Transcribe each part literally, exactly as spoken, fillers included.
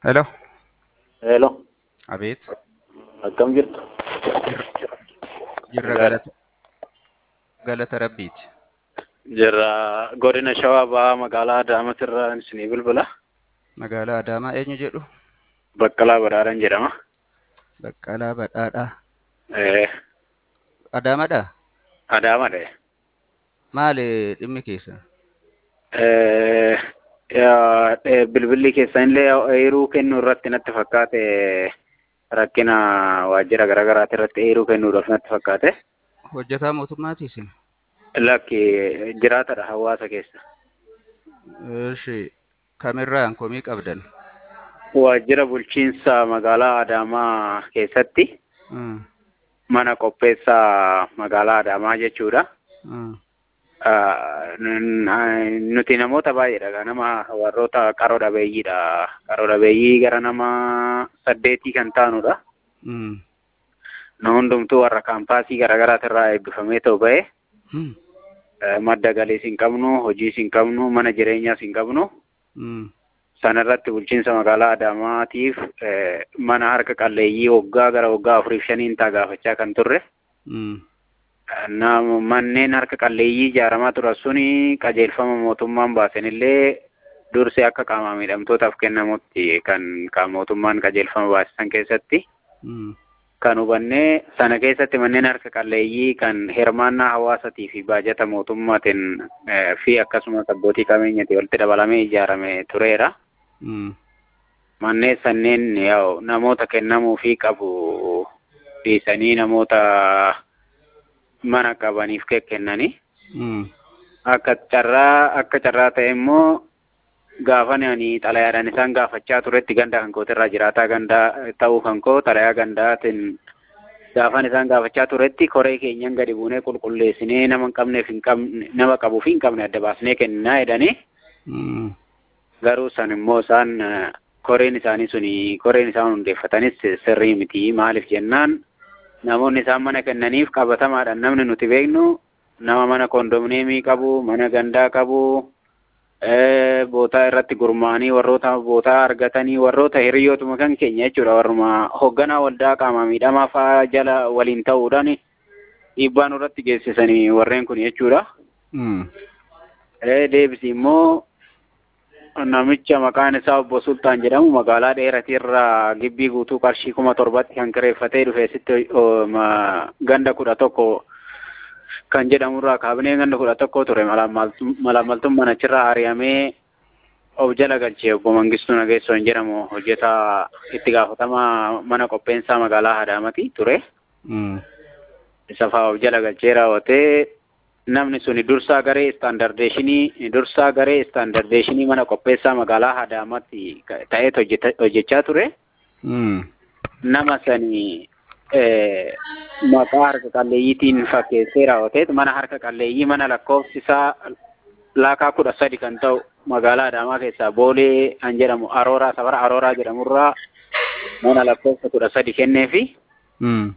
Hello, Hello, Abid. akkam jirtu? Jirra, jirra Nagaadha. galata, galata Rabbiiti. Jirra godina Shawaa Bahaa magaalaa Adaamasirraa isinii bilbila. Magaalaa Adaamaa eenyu jedhu? Baqqalaa Badhaadhaan jedhama. Baqqalaa Badhaadhaa. Eh, Adaamaadhaa? Adaamadha. Maali dhimmi keessa? Eh, yaa, eh, bilbilli keessanillee eeruu kennuu irratti natti fakkaate rakkina waajjira garaa garaati irratti eeruu kennuudhaaf natti fakkaate. Hojjetaa mootummaati isin? Lakki jiraatadha hawaasa keessa. Ishi kamirraan komii qabdan? Waajjira bulchiinsa magaalaa Adaamaa keessatti Mm, mana qopheessaa magaalaa Adaamaa jechuudha. mm, Ah, n- n- nuti namoota baay'eedha. Nama warroota qaroo dhabeeyyiidha. Qaroo dhabeeyyii gara nama saddeetii kan taanudha. mm, Nu hundumtuu warra kaampaasii garaagaraati irraa eebbifamee ta'u ba'e mm, madda galiis hin qabnu, hojiis hin qabnu, mana jireenyaas hin qabnu. mm, Sana irratti bulchiinsa magaalaa Adaamaatiif eh, mana harka qalleeyyii waggaa gara waggaa afuriif shaniin taa gaafachaa kan turre. mm, Nama manneen harka qalleeyyii ijaaramaa turan suni qajeelfama mootummaan baasenillee dursee akka qaama miidhamtootaaf kennamutti kan qaama mootummaan qajeelfama baasan keessatti mm, kan hubannee sana keessatti manneen harka qalleeyyii kan hirmaannaa hawaasatii fi baajata mootummaatiin eh, fi akkasumas abbootii qabeenyaatiin walitti dabalamee ijaarame tureera. mm, Manneen sanneen yaa'u namoota kennamuu fi qabu dhiisanii namoota mana qabaniif kennanii. mm, Akka carraa akka carraa ta'e immoo gaafa ani xalayaadhaan isaan gaafachaa turetti ganda kan kootirraa jiraataa gandaa ta'uu kan koo xalayaa gandaatiin gaafan isaan gaafachaa turetti koree keenyan gadi buunee qulqulleessinee nama hin qabneef hin qabne nama qabuuf hin qabne adda baasnee kenninaa jedhanii mm, garuu san immoo isaan eh, koreen isaanii suni koreen isaan hundeeffatanis sirrii miti maaliif jennaan namoonni isaan mana kennaniif qabatamaadhaan namni nuti beeknu nama mana kondominiyeemii qabu, mana gandaa qabu, eh, bootaa irratti gurmaanii warroota bootaa argatanii warroota hiriyootuma kan keenya jechuudha. Warruma hoogganaa waldaa qaama miidhamaa fa'aa jala waliin ta'uudhaan dhiibbaa nurratti geessisanii warreen kun jechuudha. mm, Eh, deebisi immoo namicha maqaan isaa obbo Sultaan jedhamu magaalaa dheeratirraa gibbii guutuu qarshii kuma torbatti kan kireeffatee dhufe sitti oh, ma- ganda kudha tokko kan jedhamurraa kaabinee ganda kudha tokko ture malaammaltummaan achirraa ari'amee of jala galchee obbo Mangistuu Nageessoo hin jedhamu hojjetaa itti gaafatamaa mana qopheensaa magaalaa Adaamaati ture. mm, Isa fa'aa of jala galchee raawwatee namni suni dursaa garee istaandardeeshinii dursaa garee istaandardeeshinii mana qopheessaa magaalaa Adaamaatti ta'ee hojjechaa ture. mm, Nama sani eh, maqaa harka qalleeyyiitiin fakkeessee raawwatee mana harka qalleeyyii mana lakkoofsi isaa laakaa kudha sadi kan ta'u magaalaa Adaamaa keessaa Boolee kan jedhamu Arooraa safara Arooraa jedhamurraa mana lakkoofsa kudha sadi kenneefi mm,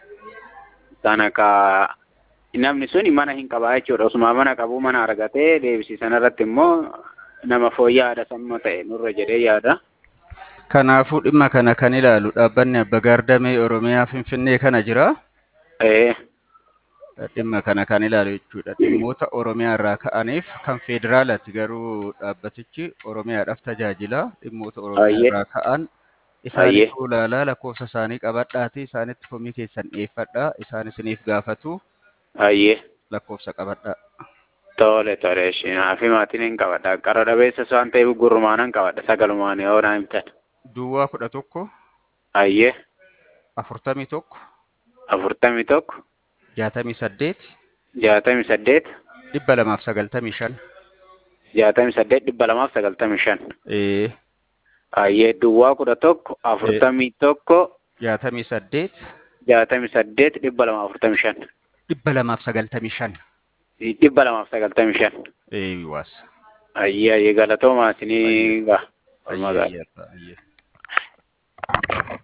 sana ka namni suni mana hin qabaa jechuudha. Osuma mana qabu mana argatee deebisiisan irratti immoo nama fooyya'aadha samma ta'e nurra jedhee yaada. Kanaafuu dhimma kana kan ilaalu dhaabbanni Abba Gaardamee Oromiyaa Finfinnee kana jira. Eh, Dhimma kana kan ilaalu jechuudha. Dhimmoota Oromiyaa irraa ka'aniif kan federaalaati garuu dhaabbatichi Oromiyaadhaaf tajaajila. Dhimmoota Oromiyaa ayyee, irraa ka'an ayyee, isaaniif ulaalaa lakkoofsa isaanii qabadhaati. Isaanitti komii keessan dhiyeeffadhaa. Isaan isiniif gaafatu ayyee. lakkoofsa qabadhaa. Tole tole ishiinaa fi maatiin hin qabadha. Qara dhabeessas waan ta'eef gurrumaanan qabadha. Sagalumaan yoo naa himtan. Duwwaa kudha tokko Ayyee, afurtamii tokko afurtamii tokko, jaatamii saddeet jaatamii saddeet, dhibba lamaaf sagaltamii shan. jaatamii saddeet dhibba lamaaf sagaltamii shan. Ee, Ayyee, duwwaa kudha tokko, ee, afurtamii tokko, jaatamii saddeet jaatamii saddeet dhibba lamaaf afurtamii shan. dhibba lamaaf sagaltamii shan. Dhibba lamaaf sagaltamii shan. Ee, waas. Ayyee, ayyee galatoomaa Ayyee, isinii gaa. ayyee, ayyee, ayyee.